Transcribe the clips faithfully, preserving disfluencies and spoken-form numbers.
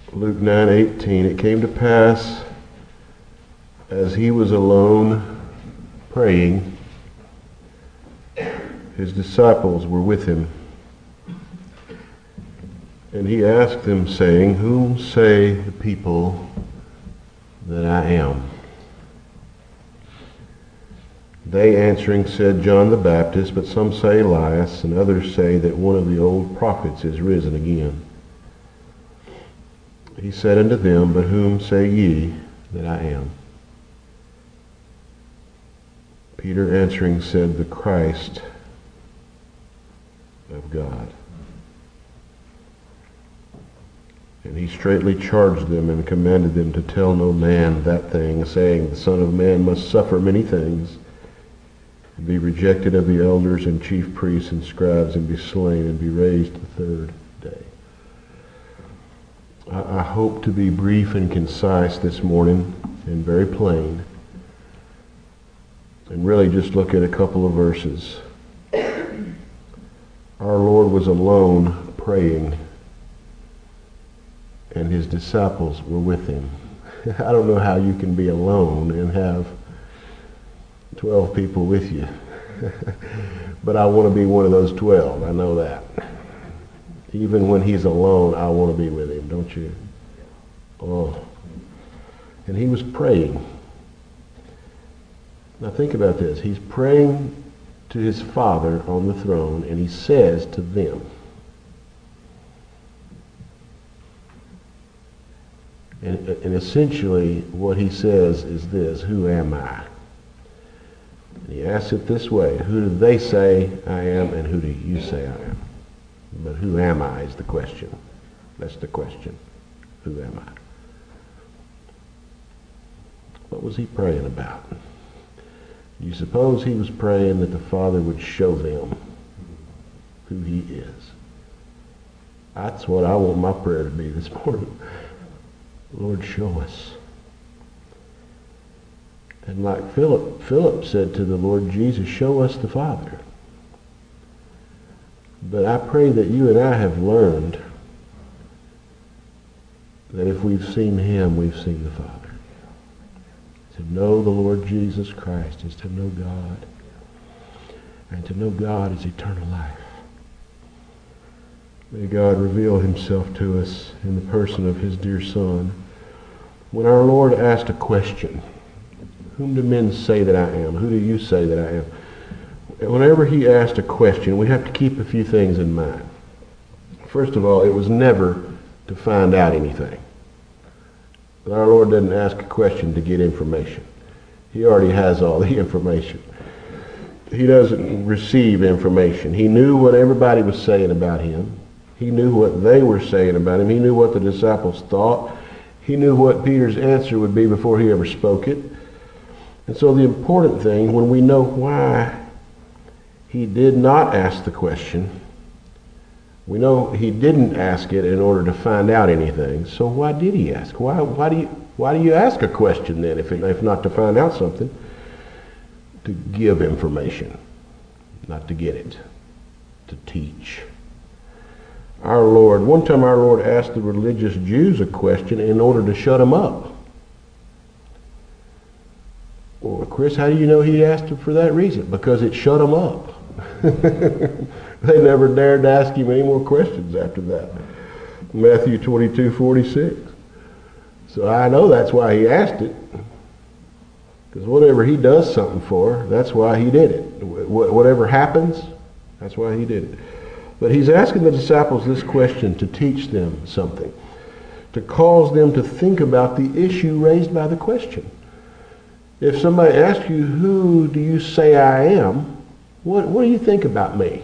Luke nine eighteen, it came to pass as he was alone praying, his disciples were with him. And he asked them, saying, Whom say the people that I am? They answering said, John the Baptist, but some say Elias, and others say that one of the old prophets is risen again. He said unto them, But whom say ye that I am? Peter answering said, The Christ of God. And he straitly charged them and commanded them to tell no man that thing, saying, The Son of Man must suffer many things, and be rejected of the elders and chief priests and scribes, and be slain, and be raised the third day. I, I hope to be brief and concise this morning, and very plain, and really just look at a couple of verses. Our Lord was alone praying, and his disciples were with him. I don't know how you can be alone and have twelve people with you. But I want to be one of those twelve. I know that. Even when he's alone, I want to be with him, don't you? Oh. And he was praying. Now think about this. He's praying to his Father on the throne, and he says to them, and, and essentially what he says is this, Who am I? And he asks it this way, Who do they say I am, and who do you say I am? But who am I is the question. That's the question. Who am I? What was he praying about? You suppose he was praying that the Father would show them who he is. That's what I want my prayer to be this morning. Lord, show us. And like Philip, Philip said to the Lord Jesus, show us the Father. But I pray that you and I have learned that if we've seen him, we've seen the Father. To know the Lord Jesus Christ is to know God. And to know God is eternal life. May God reveal himself to us in the person of his dear Son. When our Lord asked a question, whom do men say that I am? Who do you say that I am? Whenever he asked a question, we have to keep a few things in mind. First of all, it was never to find out anything. Our Lord doesn't ask a question to get information. He already has all the information. He doesn't receive information. He knew what everybody was saying about him. He knew what they were saying about him. He knew what the disciples thought. He knew what Peter's answer would be before he ever spoke it. And so the important thing, when we know why he did not ask the question, we know he didn't ask it in order to find out anything. So why did he ask? Why, why do you why do you ask a question then, if, it, if not to find out something? To give information, not to get it. To teach. Our Lord, one time our Lord asked the religious Jews a question in order to shut them up. Well, Chris, how do you know he asked it for that reason? Because it shut them up. They never dared to ask him any more questions after that. Matthew twenty-two forty-six. So I know that's why he asked it. Because whatever he does something for, that's why he did it. Whatever happens, that's why he did it. But he's asking the disciples this question to teach them something. To cause them to think about the issue raised by the question. If somebody asks you, who do you say I am? What, what do you think about me?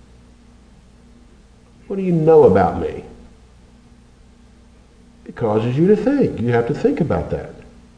What do you know about me? It causes you to think. You have to think about that.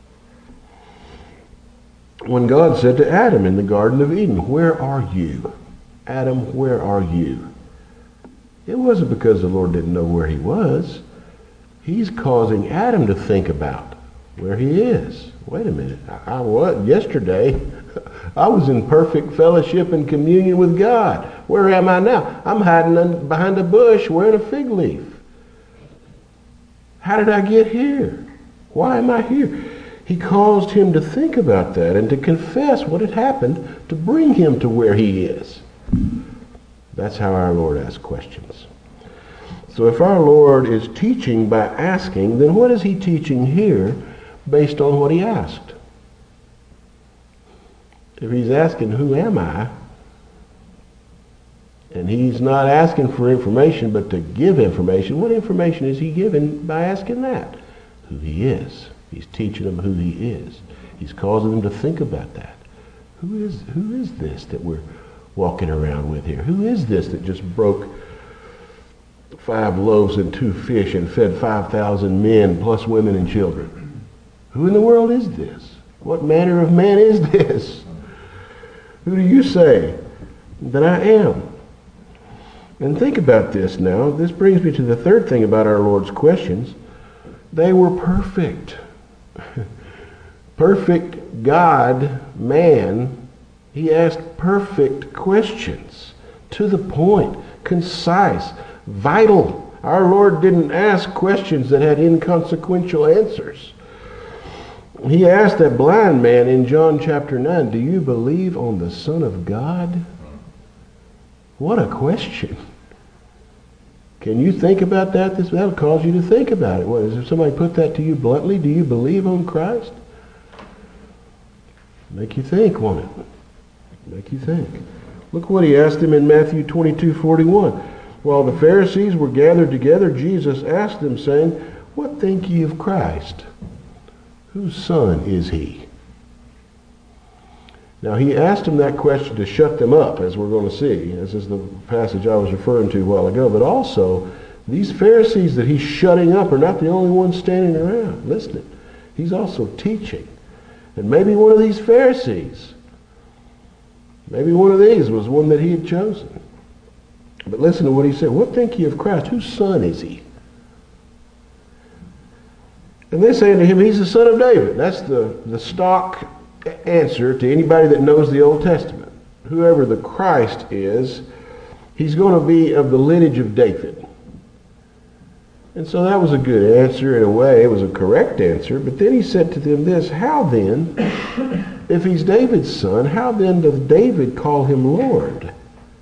When God said to Adam in the Garden of Eden, where are you? Adam, where are you? It wasn't because the Lord didn't know where he was. He's causing Adam to think about where he is. Wait a minute. I, I was yesterday. I was in perfect fellowship and communion with God. Where am I now? I'm hiding behind a bush wearing a fig leaf. How did I get here? Why am I here? He caused him to think about that and to confess what had happened to bring him to where he is. That's how our Lord asks questions. So if our Lord is teaching by asking, then what is he teaching here based on what he asked? If he's asking, who am I? And he's not asking for information, but to give information. What information is he giving by asking that? Who he is. He's teaching them who he is. He's causing them to think about that. Who is, who is this that we're walking around with here? Who is this that just broke five loaves and two fish and fed five thousand men plus women and children? Who in the world is this? What manner of man is this? Who do you say that I am? And think about this now. This brings me to the third thing about our Lord's questions. They were perfect. Perfect God, man. He asked perfect questions. To the point. Concise. Vital. Our Lord didn't ask questions that had inconsequential answers. He asked that blind man in John chapter nine, do you believe on the Son of God? What a question. Can you think about that? This, that'll cause you to think about it. What, is there somebody put that to you bluntly? Do you believe on Christ? Make you think, won't it? Make you think. Look what he asked him in Matthew twenty-two forty-one. While the Pharisees were gathered together, Jesus asked them, saying, what think ye of Christ? Whose son is he? Now he asked them that question to shut them up, as we're going to see. This is the passage I was referring to a while ago. But also, these Pharisees that he's shutting up are not the only ones standing around listening. He's also teaching. And maybe one of these Pharisees, maybe one of these was one that he had chosen. But listen to what he said. What think ye of Christ? Whose son is he? And they're saying to him, he's the son of David. That's the, the stock answer to anybody that knows the Old Testament. Whoever the Christ is, he's going to be of the lineage of David. And so that was a good answer in a way. It was a correct answer. But then he said to them this, how then, if he's David's son, how then does David call him Lord?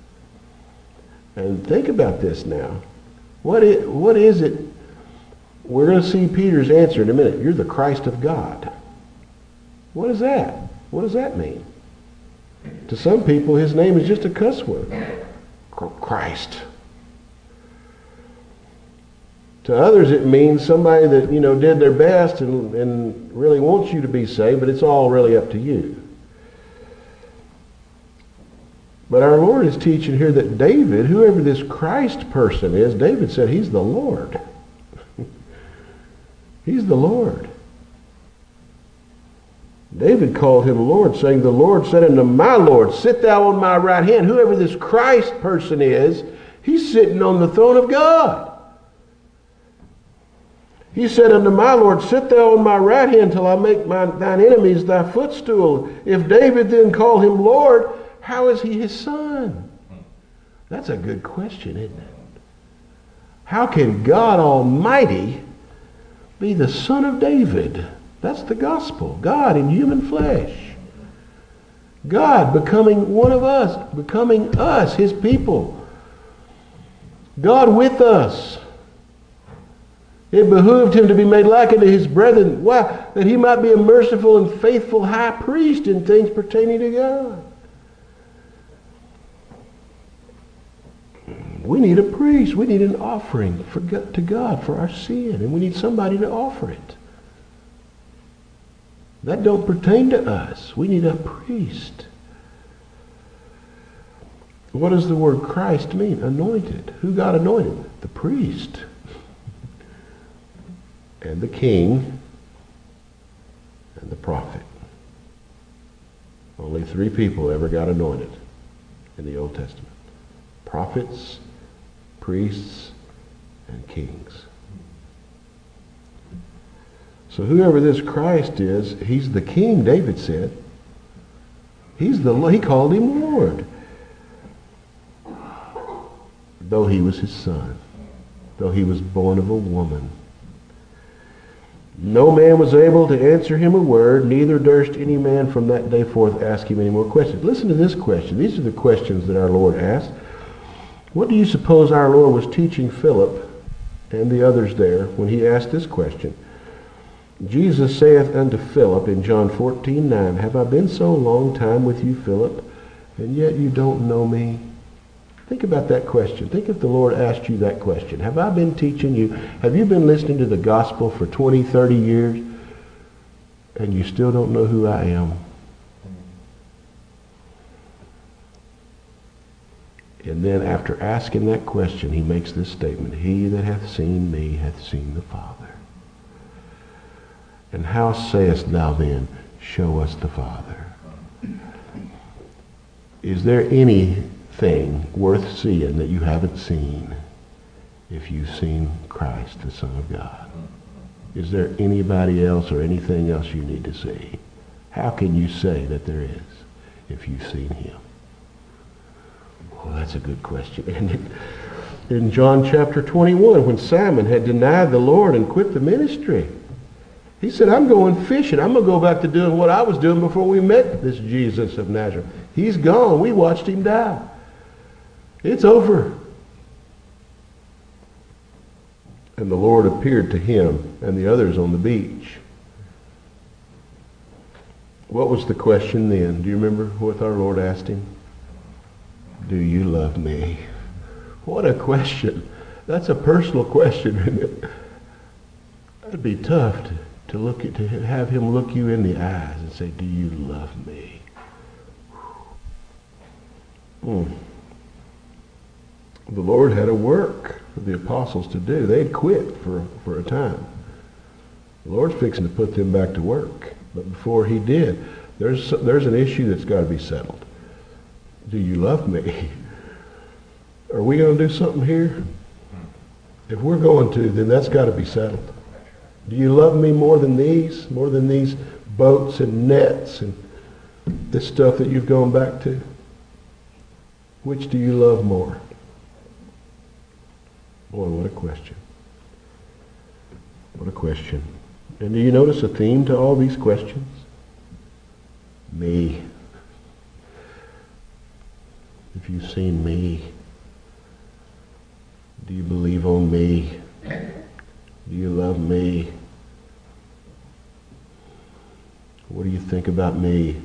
And think about this now. What is, what is it? We're going to see Peter's answer in a minute. You're the Christ of God. What is that? What does that mean? To some people, his name is just a cuss word. Christ. To others, it means somebody that, you know, did their best and, and really wants you to be saved, but it's all really up to you. But our Lord is teaching here that David, whoever this Christ person is, David said he's the Lord. He's the Lord. David called him Lord, saying, the Lord said unto my Lord, sit thou on my right hand. Whoever this Christ person is, he's sitting on the throne of God. He said unto my Lord, sit thou on my right hand till I make my, thine enemies thy footstool. If David then call him Lord, how is he his son? That's a good question, isn't it? How can God Almighty be the son of David? That's the gospel. God in human flesh. God becoming one of us, becoming us, his people. God with us. It behooved him to be made like unto his brethren. Why? That he might be a merciful and faithful high priest in things pertaining to God. We need a priest. We need an offering for God, to God for our sin. And we need somebody to offer it. That don't pertain to us. We need a priest. What does the word Christ mean? Anointed. Who got anointed? The priest. And the king. And the prophet. Only three people ever got anointed in the Old Testament. Prophets, priests, and kings. So whoever this Christ is, he's the king, David said. He's the he called him Lord. Though he was his son. Though he was born of a woman. No man was able to answer him a word, neither durst any man from that day forth ask him any more questions. Listen to this question. These are the questions that our Lord asked. What do you suppose our Lord was teaching Philip and the others there when he asked this question? Jesus saith unto Philip in John fourteen nine, Have I been so long time with you, Philip, and yet you don't know me? Think about that question. Think if the Lord asked you that question. Have I been teaching you? Have you been listening to the gospel for twenty, thirty years, and you still don't know who I am? And then after asking that question, he makes this statement, He that hath seen me hath seen the Father. And how sayest thou then, Show us the Father? Is there anything worth seeing that you haven't seen if you've seen Christ, the Son of God? Is there anybody else or anything else you need to see? How can you say that there is if you've seen Him? Well, that's a good question, isn't it? In John chapter twenty-one, when Simon had denied the Lord and quit the ministry, he said, I'm going fishing. I'm going to go back to doing what I was doing before we met this Jesus of Nazareth. He's gone. We watched him die. It's over. And the Lord appeared to him and the others on the beach. What was the question then? Do you remember what our Lord asked him? Do you love me? What a question. That's a personal question, isn't it? That'd be tough to, to look at, to have him look you in the eyes and say, do you love me? Hmm. The Lord had a work for the apostles to do. They'd quit for, for a time. The Lord's fixing to put them back to work. But before he did, there's, there's an issue that's got to be settled. Do you love me? Are we going to do something here? If we're going to, then that's got to be settled. Do you love me more than these? More than these boats and nets and this stuff that you've gone back to? Which do you love more? Boy, what a question. What a question. And do you notice a theme to all these questions? Me. If you've seen me, do you believe on me? Do you love me? What do you think about me?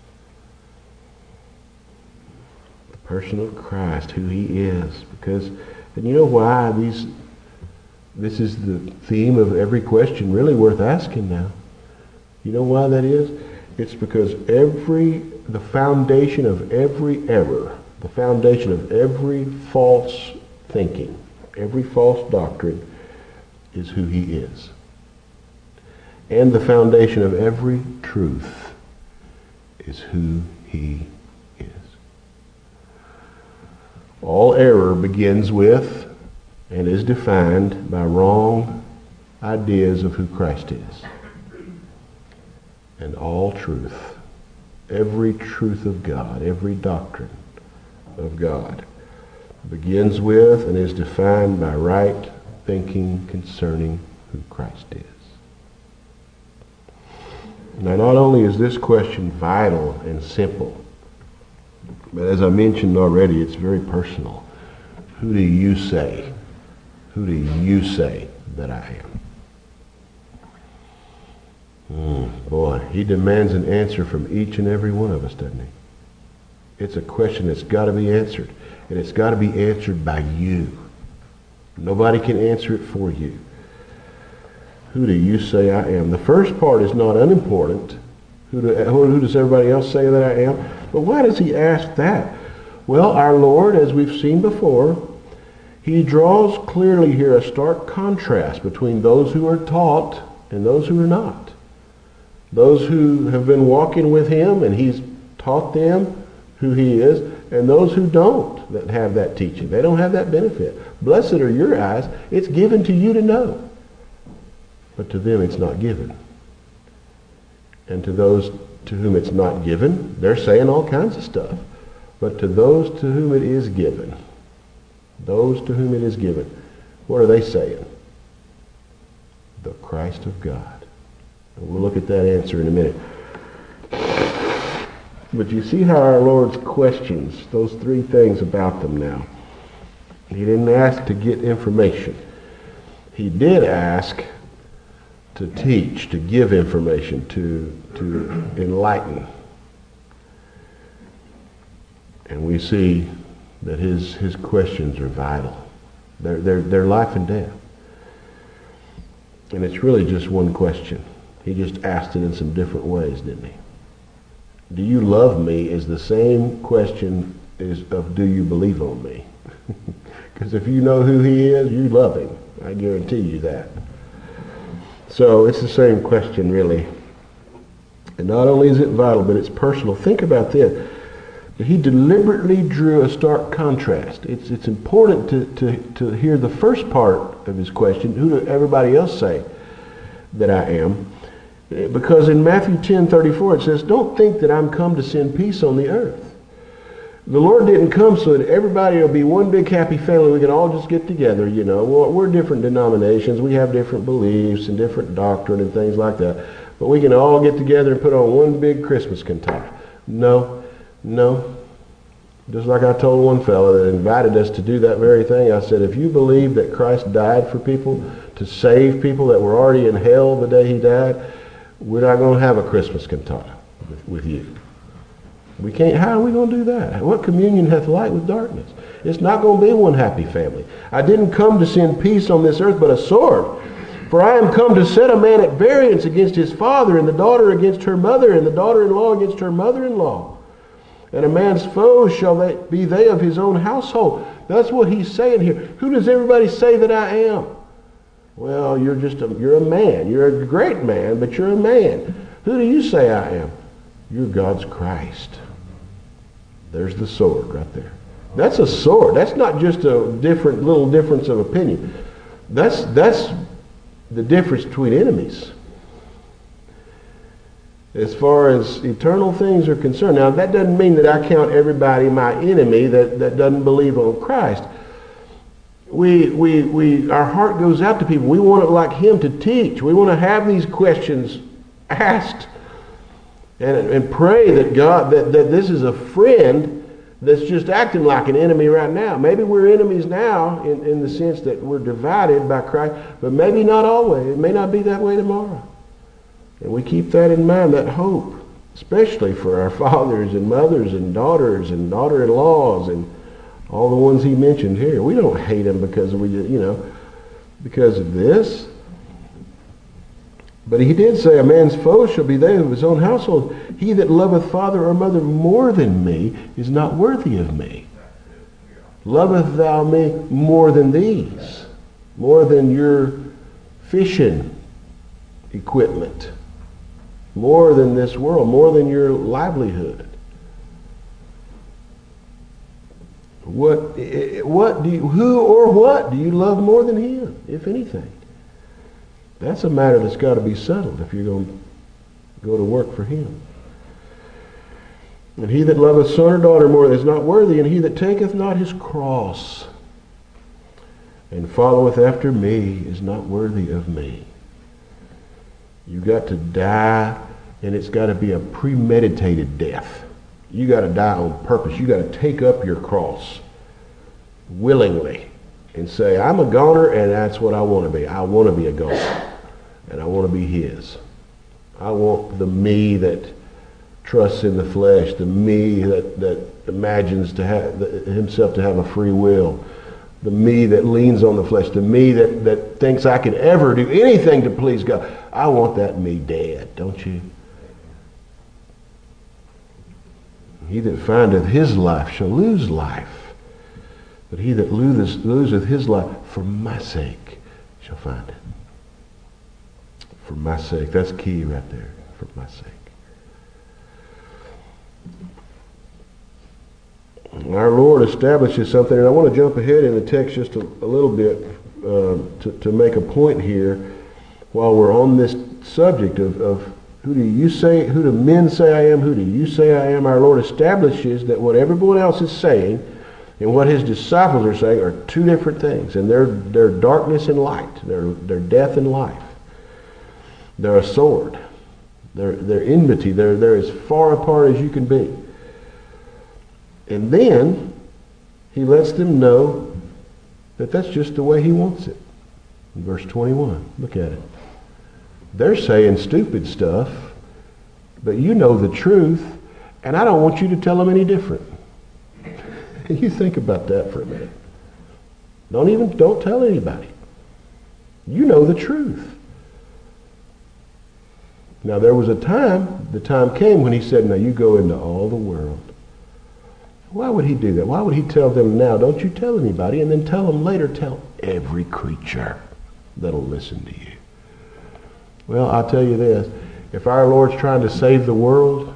The person of Christ, who he is. Because, and you know why these, this is the theme of every question really worth asking now. You know why that is? It's because every, the foundation of every error, the foundation of every false thinking, every false doctrine is who he is. And the foundation of every truth is who he is. All error begins with and is defined by wrong ideas of who Christ is. And all truth, every truth of God, every doctrine of God, begins with and is defined by right thinking concerning who Christ is. Now, not only is this question vital and simple, but as I mentioned already, it's very personal. Who do you say? Who do you say that I am? Mm, boy, he demands an answer from each and every one of us, doesn't he? It's a question that's got to be answered. And it's got to be answered by you. Nobody can answer it for you. Who do you say I am? The first part is not unimportant. Who, do, who does everybody else say that I am? But why does he ask that? Well, our Lord, as we've seen before, he draws clearly here a stark contrast between those who are taught and those who are not. Those who have been walking with him and he's taught them who he is, and those who don't that have that teaching. They don't have that benefit. Blessed are your eyes. It's given to you to know. But to them it's not given. And to those to whom it's not given, they're saying all kinds of stuff. But to those to whom it is given, those to whom it is given, what are they saying? The Christ of God. And we'll look at that answer in a minute. But you see how our Lord's questions, those three things about them now. He didn't ask to get information. He did ask to teach, to give information, to, to enlighten. And we see that his, his questions are vital. They're, they're, they're life and death. And it's really just one question. He just asked it in some different ways, didn't he? Do you love me is the same question as of do you believe on me? Because if you know who he is, you love him. I guarantee you that. So it's the same question, really. And not only is it vital, but it's personal. Think about this. He deliberately drew a stark contrast. It's, it's important to, to, to hear the first part of his question, who do everybody else say that I am? Because in Matthew ten thirty-four it says, don't think that I'm come to send peace on the earth. The Lord didn't come so that everybody will be one big happy family. We can all just get together, you know. Well, we're different denominations. We have different beliefs and different doctrine and things like that. But we can all get together and put on one big Christmas cantata. No, no. Just like I told one fellow that invited us to do that very thing, I said, if you believe that Christ died for people, to save people that were already in hell the day he died, we're not going to have a Christmas cantata with, with you. We can't. How are we going to do that? What communion hath light with darkness? It's not going to be one happy family. I didn't come to send peace on this earth, but a sword. For I am come to set a man at variance against his father, and the daughter against her mother, and the daughter-in-law against her mother-in-law. And a man's foes shall they, be they of his own household. That's what he's saying here. Who does everybody say that I am? Well, you're just a, you're a man. You're a great man, but you're a man. Who do you say I am? You're God's Christ. There's the sword right there. That's a sword. That's not just a different little difference of opinion. That's that's the difference between enemies. As far as eternal things are concerned. Now, that doesn't mean that I count everybody my enemy that, that doesn't believe on Christ. We, we, we, our heart goes out to people. We want it like him to teach. We want to have these questions asked and, and pray that God, that, that this is a friend that's just acting like an enemy right now. Maybe we're enemies now in, in the sense that we're divided by Christ, but maybe not always. It may not be that way tomorrow. And we keep that in mind, that hope, especially for our fathers and mothers and daughters and daughter-in-laws and all the ones he mentioned here. We don't hate them because we, you know, because of this. But he did say, a man's foe shall be they of his own household. He that loveth father or mother more than me is not worthy of me. Loveth thou me more than these, more than your fishing equipment, more than this world, more than your livelihood. What, what do you, who or what do you love more than him, if anything? That's a matter that's got to be settled if you're going to go to work for him. And he that loveth son or daughter more is not worthy, and he that taketh not his cross and followeth after me is not worthy of me. You got to die, and it's got to be a premeditated death. You got to die on purpose. You got to take up your cross willingly and say, I'm a goner, and that's what I want to be. I want to be a goner, and I want to be his. I want the me that trusts in the flesh, the me that, that imagines to have the, himself to have a free will, the me that leans on the flesh, the me that, that thinks I can ever do anything to please God. I want that me dead, don't you? He that findeth his life shall lose life, but he that loseth, loseth his life for my sake shall find it. For my sake. That's key right there. For my sake. Our Lord establishes something, and I want to jump ahead in the text just a, a little bit uh, to, to make a point here while we're on this subject of, of who do you say, who do men say I am, who do you say I am? Our Lord establishes that what everyone else is saying and what his disciples are saying are two different things, and they're, they're darkness and light, they're, they're death and life. They're a sword. They're, they're enmity. They're, they're as far apart as you can be. And then he lets them know that that's just the way he wants it. In verse twenty-one, look at it. They're saying stupid stuff, but you know the truth, and I don't want you to tell them any different. You think about that for a minute. Don't even, don't tell anybody. You know the truth. Now there was a time, the time came when he said, now you go into all the world. Why would he do that? Why would he tell them now, don't you tell anybody, and then tell them later, tell every creature that'll listen to you? Well, I'll tell you this, if our Lord's trying to save the world,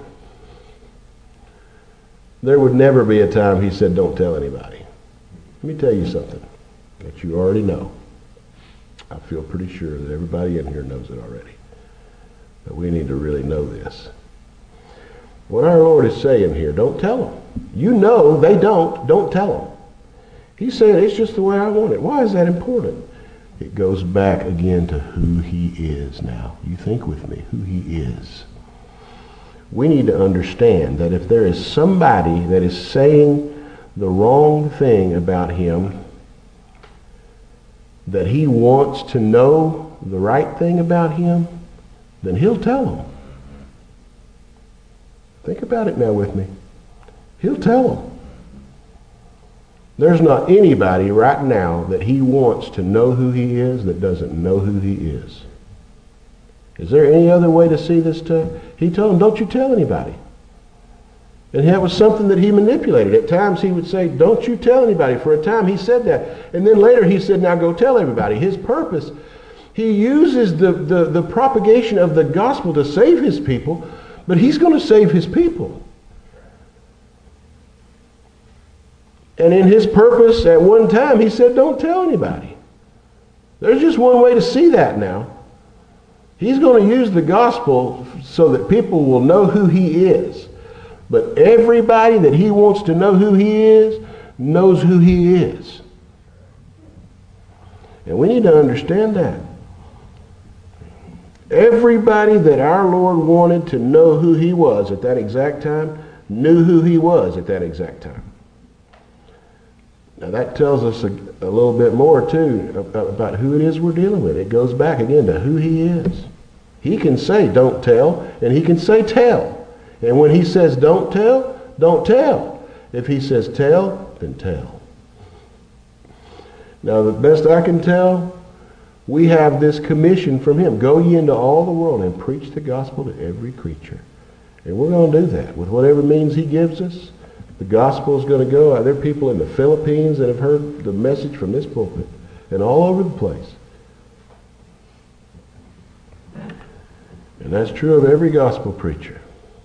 there would never be a time he said, don't tell anybody. Let me tell you something that you already know. I feel pretty sure that everybody in here knows it already. But we need to really know this. What our Lord is saying here, don't tell them. You know they don't, don't tell them. He's saying it's just the way I want it. Why is that important? It goes back again to who he is now. You think with me, who he is. We need to understand that if there is somebody that is saying the wrong thing about him, that he wants to know the right thing about him, then he'll tell them. Think about it now with me. He'll tell them. There's not anybody right now that he wants to know who he is that doesn't know who he is. Is there any other way to see this too? He told them, don't you tell anybody. And that was something that he manipulated. At times he would say, don't you tell anybody. For a time he said that. And then later he said, now go tell everybody. His purpose, he uses the, the, the propagation of the gospel to save his people, but he's going to save his people. And in his purpose, at one time, he said, don't tell anybody. There's just one way to see that now. He's going to use the gospel so that people will know who he is. But everybody that he wants to know who he is knows who he is. And we need to understand that. Everybody that our Lord wanted to know who he was at that exact time knew who he was at that exact time. Now that tells us a, a little bit more too about, about who it is we're dealing with. It goes back again to who he is. He can say don't tell, and he can say tell. And when he says don't tell, don't tell. If he says tell, then tell. Now the best I can tell, we have this commission from him. Go ye into all the world and preach the gospel to every creature. And we're going to do that with whatever means he gives us. The gospel is going to go. There are people in the Philippines that have heard the message from this pulpit and all over the place. And that's true of every gospel preacher.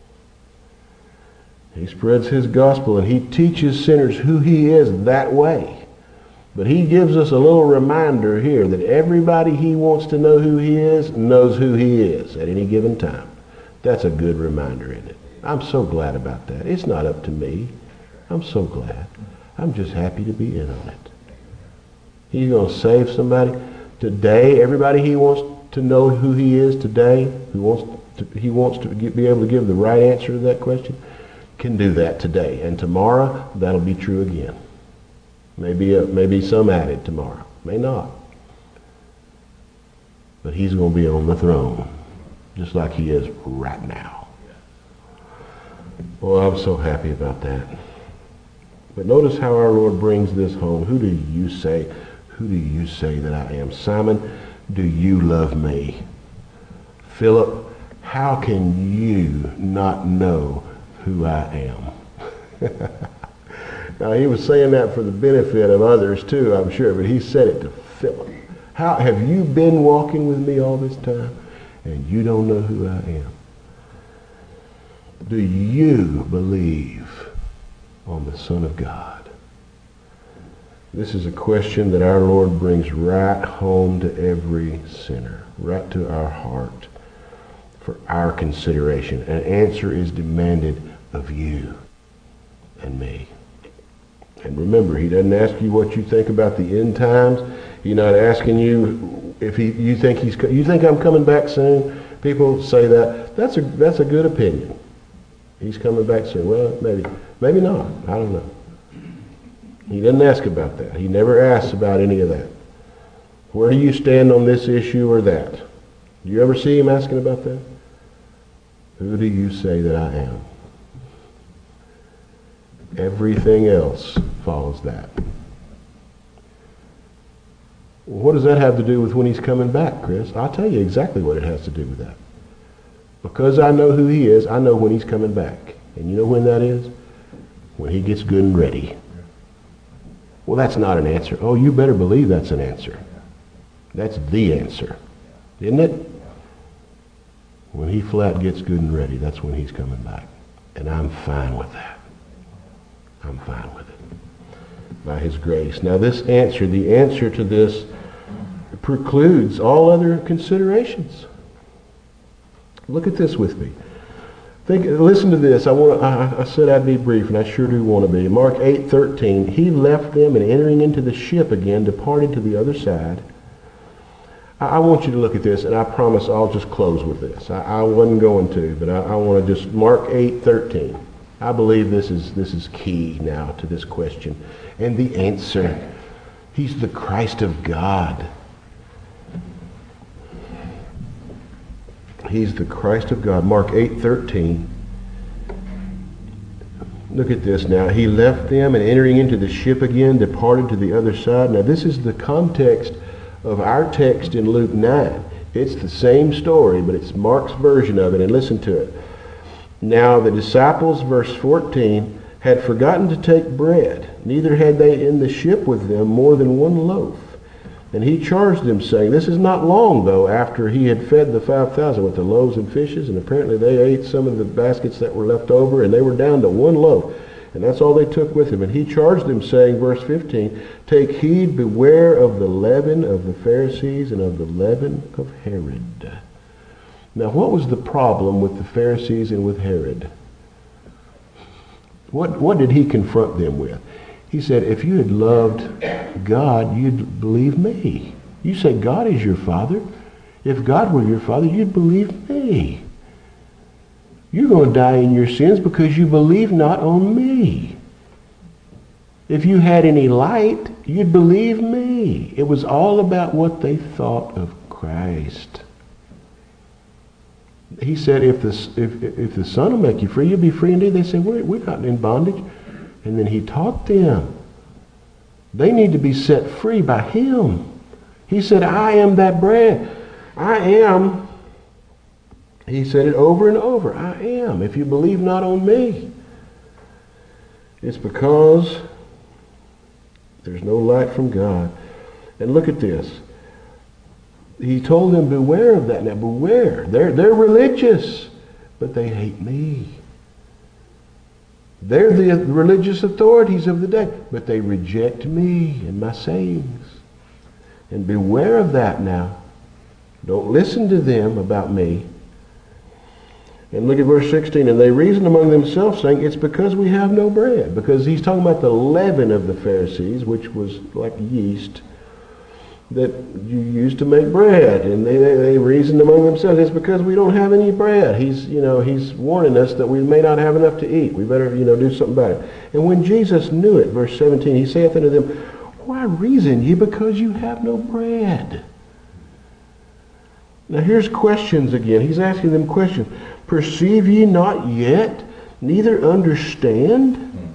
He spreads his gospel and he teaches sinners who he is that way. But he gives us a little reminder here that everybody he wants to know who he is knows who he is at any given time. That's a good reminder, isn't it? I'm so glad about that. It's not up to me. I'm so glad. I'm just happy to be in on it. He's going to save somebody. Today, everybody he wants to know who he is today, who wants to, he wants to get, be able to give the right answer to that question, can do that today. And tomorrow, that'll be true again. Maybe, uh, maybe some added tomorrow. May not. But he's going to be on the throne, just like he is right now. Boy, I'm so happy about that. But notice how our Lord brings this home. Who do you say, who do you say that I am? Simon, do you love me? Philip, how can you not know who I am? Now, he was saying that for the benefit of others too, I'm sure, but he said it to Philip. How have you been walking with me all this time and you don't know who I am? Do you believe on the Son of God? This is a question that our Lord brings right home to every sinner, right to our heart for our consideration. An answer is demanded of you and me. And remember, he doesn't ask you what you think about the end times. He's not asking you if he, you think he's, you think I'm coming back soon. People say that. That's a, that's a good opinion. He's coming back soon. Well, maybe. Maybe not. I don't know. He doesn't ask about that. He never asks about any of that. Where do you stand on this issue or that? Do you ever see him asking about that? Who do you say that I am? Everything else follows that. Well, what does that have to do with when he's coming back, Chris? I'll tell you exactly what it has to do with that. Because I know who he is, I know when he's coming back. And you know when that is? When he gets good and ready. Well, that's not an answer. Oh, you better believe that's an answer. That's the answer. Isn't it? When he flat gets good and ready, that's when he's coming back. And I'm fine with that. I'm fine with it. By his grace. Now this answer, the answer to this precludes all other considerations. Look at this with me. Think, listen to this. I want. I, I said I'd be brief, and I sure do want to be. Mark eight thirteen. He left them, and entering into the ship again, departed to the other side. I, I want you to look at this, and I promise I'll just close with this. I, I wasn't going to, but I, I want to just Mark eight thirteen. I believe this is this is key now to this question, and the answer. He's the Christ of God. He's the Christ of God. Mark eight thirteen. Look at this now. He left them and entering into the ship again, departed to the other side. Now this is the context of our text in Luke nine. It's the same story, but it's Mark's version of it. And listen to it. Now the disciples, verse fourteen, had forgotten to take bread. Neither had they in the ship with them more than one loaf. And he charged them, saying, this is not long, though, after he had fed the five thousand with the loaves and fishes, and apparently they ate some of the baskets that were left over, and they were down to one loaf. And that's all they took with him. And he charged them, saying, verse fifteen, take heed, beware of the leaven of the Pharisees and of the leaven of Herod. Now, what was the problem with the Pharisees and with Herod? What, what did he confront them with? He said, if you had loved God, you'd believe me. You say God is your father. If God were your father, you'd believe me. You're going to die in your sins because you believe not on me. If you had any light, you'd believe me. It was all about what they thought of Christ. He said, if the, if, if the Son will make you free, you'll be free indeed. They said, we're, we're not in bondage. And then he taught them. They need to be set free by him. He said, I am that bread. I am. He said it over and over. I am. If you believe not on me. It's because there's no light from God. And look at this. He told them, beware of that. Now, beware. They're, they're religious, but they hate me. They're the religious authorities of the day, but they reject me and my sayings. And beware of that now. Don't listen to them about me. And look at verse sixteen. And they reasoned among themselves, saying, it's because we have no bread. Because he's talking about the leaven of the Pharisees, which was like yeast that you used to make bread. And they, they, they reasoned among themselves, it's because we don't have any bread. He's, you know, he's warning us that we may not have enough to eat. We better, you know, do something about it. And when Jesus knew it, verse seventeen, he saith unto them, why reason ye because you have no bread? Now here's questions again. He's asking them questions. Perceive ye not yet, neither understand?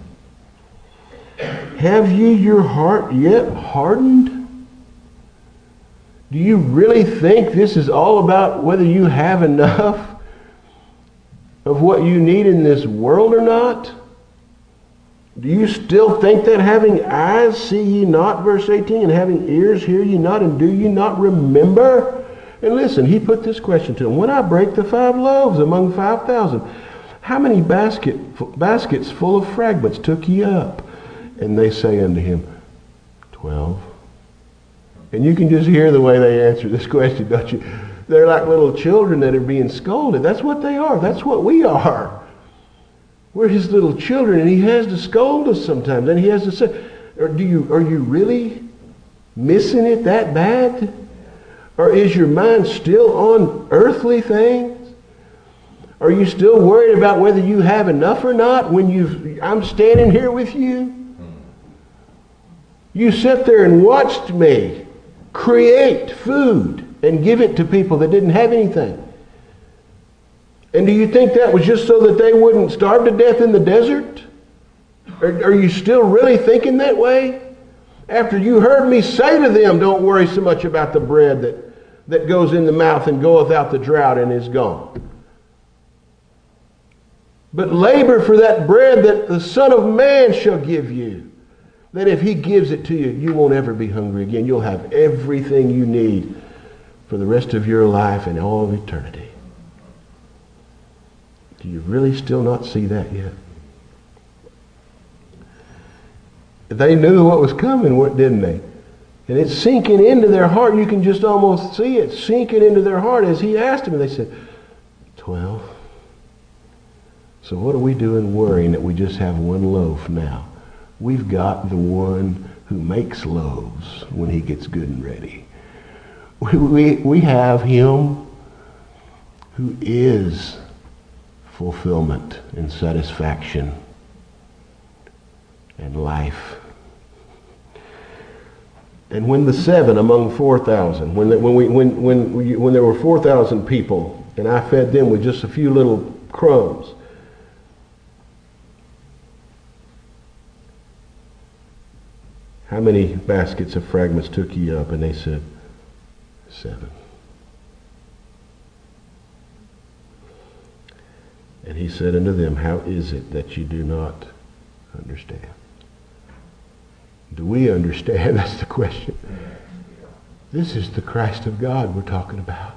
Have ye your heart yet hardened? Do you really think this is all about whether you have enough of what you need in this world or not? Do you still think that having eyes see ye not, verse eighteen, and having ears hear ye not, and do ye not remember? And listen, he put this question to them. When I break the five loaves among five thousand, how many basket, baskets full of fragments took ye up? And they say unto him, twelve. And you can just hear the way they answer this question, don't you? They're like little children that are being scolded. That's what they are. That's what we are. We're his little children, and he has to scold us sometimes. And he has to say, or do you, are you really missing it that bad? Or is your mind still on earthly things? Are you still worried about whether you have enough or not when you've, I'm standing here with you? You sit there and watched me create food and give it to people that didn't have anything. And do you think that was just so that they wouldn't starve to death in the desert? Are, are you still really thinking that way? After you heard me say to them, don't worry so much about the bread that, that goes in the mouth and goeth out the drought and is gone. But labor for that bread that the Son of Man shall give you. That if He gives it to you, you won't ever be hungry again. You'll have everything you need for the rest of your life and all of eternity. Do you really still not see that yet? They knew what was coming, didn't they? And it's sinking into their heart. You can just almost see it sinking into their heart as He asked them. And they said, twelve. So what are we doing worrying that we just have one loaf now? We've got the one who makes loaves when He gets good and ready. We, we, we have Him who is fulfillment and satisfaction and life. And when the seven among four thousand, when, when, we, when, when, we, when there were four thousand people, and I fed them with just a few little crumbs, how many baskets of fragments took ye up? And they said, seven. And He said unto them, how is it that you do not understand? Do we understand? That's the question. This is the Christ of God we're talking about.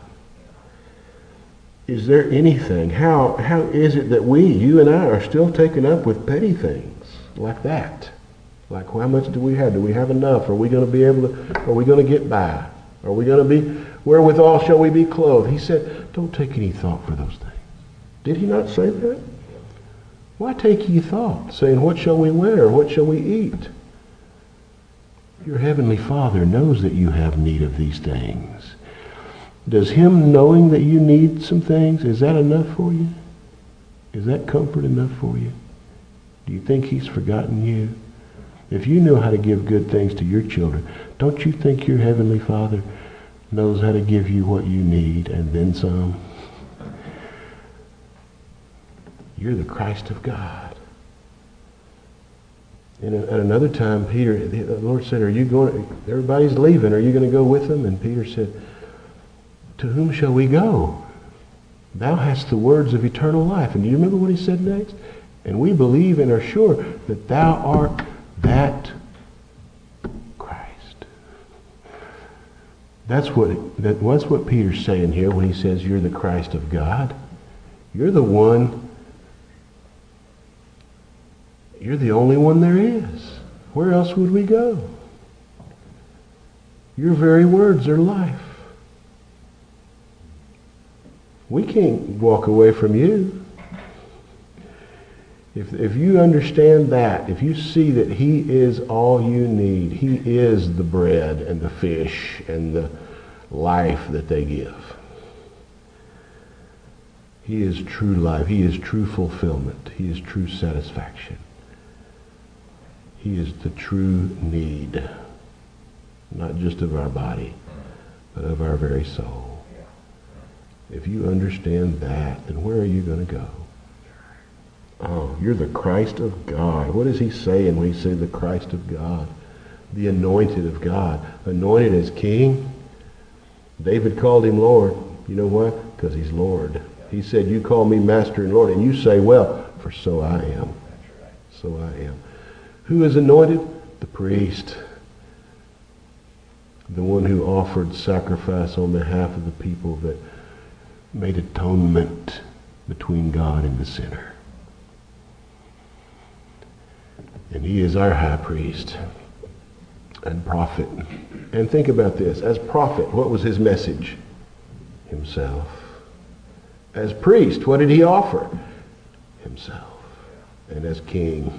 Is there anything? How, how is it that we, you and I, are still taken up with petty things like that? Like, how much do we have? Do we have enough? Are we going to be able to, are we going to get by? Are we going to be, wherewithal shall we be clothed? He said, don't take any thought for those things. Did He not say that? Why take ye thought, saying, what shall we wear? What shall we eat? Your heavenly Father knows that you have need of these things. Does Him knowing that you need some things, is that enough for you? Is that comfort enough for you? Do you think He's forgotten you? If you know how to give good things to your children, don't you think your Heavenly Father knows how to give you what you need and then some? You're the Christ of God. And at another time, Peter, the Lord said, are you going, everybody's leaving, are you going to go with them? And Peter said, to whom shall we go? Thou hast the words of eternal life. And do you remember what He said next? And we believe and are sure that Thou art that Christ. That's what, that, that's what Peter's saying here when he says you're the Christ of God. You're the one, you're the only one there is. Where else would we go? Your very words are life. We can't walk away from you. If, if you understand that, if you see that He is all you need, He is the bread and the fish and the life that they give. He is true life. He is true fulfillment. He is true satisfaction. He is the true need, not just of our body, but of our very soul. If you understand that, then where are you going to go? Oh, you're the Christ of God. What is He saying when He says the Christ of God? The anointed of God. Anointed as King. David called Him Lord. You know why? Because He's Lord. He said, you call me Master and Lord. And you say, well, for so I am. So I am. Who is anointed? The priest. The one who offered sacrifice on behalf of the people that made atonement between God and the sinner. And He is our high priest and prophet. And think about this. As prophet, what was His message? Himself. As priest, what did He offer? Himself. And as king,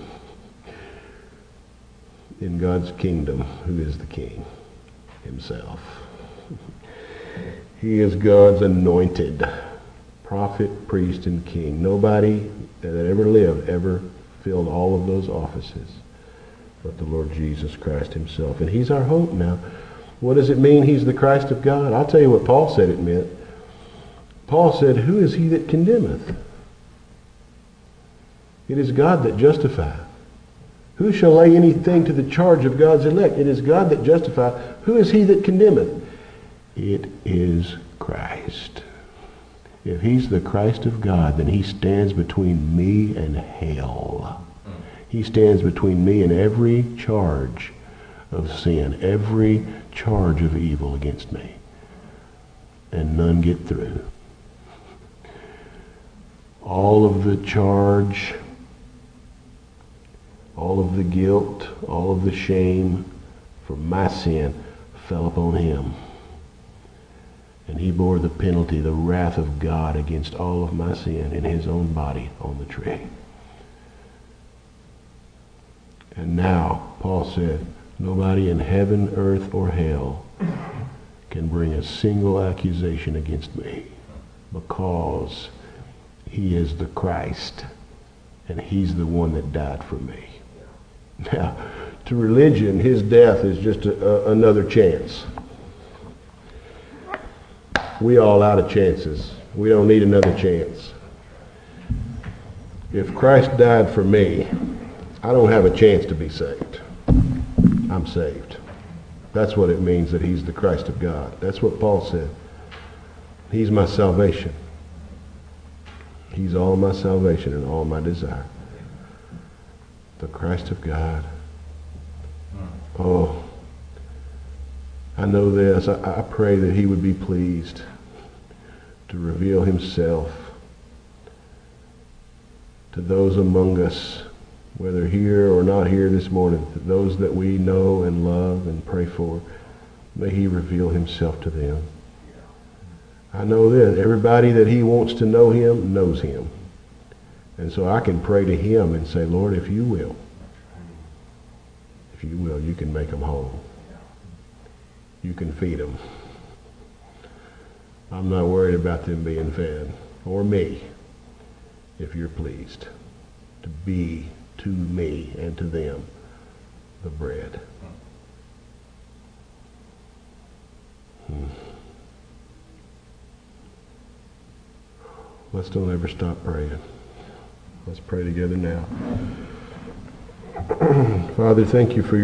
in God's kingdom, who is the king? Himself. He is God's anointed prophet, priest, and king. Nobody that ever lived ever filled all of those offices but the Lord Jesus Christ himself. And he's our hope now. What does it mean he's the Christ of God? I'll tell you what Paul said it meant. Paul said, who is he that condemneth? It is God that justifieth. Who shall lay anything to the charge of God's elect? It is God that justifieth. Who is he that condemneth? It is Christ. If he's the Christ of God, then he stands between me and hell. He stands between me and every charge of sin, every charge of evil against me. And none get through. All of the charge, all of the guilt, all of the shame for my sin fell upon him. And he bore the penalty, the wrath of God against all of my sin in his own body on the tree. And now, Paul said, nobody in heaven, earth, or hell can bring a single accusation against me, because he is the Christ, and he's the one that died for me. Now, to religion, his death is just a, a, another chance. We all out of chances. We don't need another chance. If Christ died for me, I don't have a chance to be saved. I'm saved. That's what it means that he's the Christ of God. That's what Paul said. He's my salvation. He's all my salvation and all my desire. The Christ of God. Oh, I know this. I, I pray that he would be pleased to reveal himself to those among us, whether here or not here this morning, to those that we know and love and pray for. May he reveal himself to them. I know this. Everybody that he wants to know him knows him. And so I can pray to him and say, Lord, if you will, if you will, you can make them whole. You can feed them. I'm not worried about them being fed, or me, if you're pleased to be to me and to them the bread. Hmm. Let's don't ever stop praying. Let's pray together now. Father, thank you for your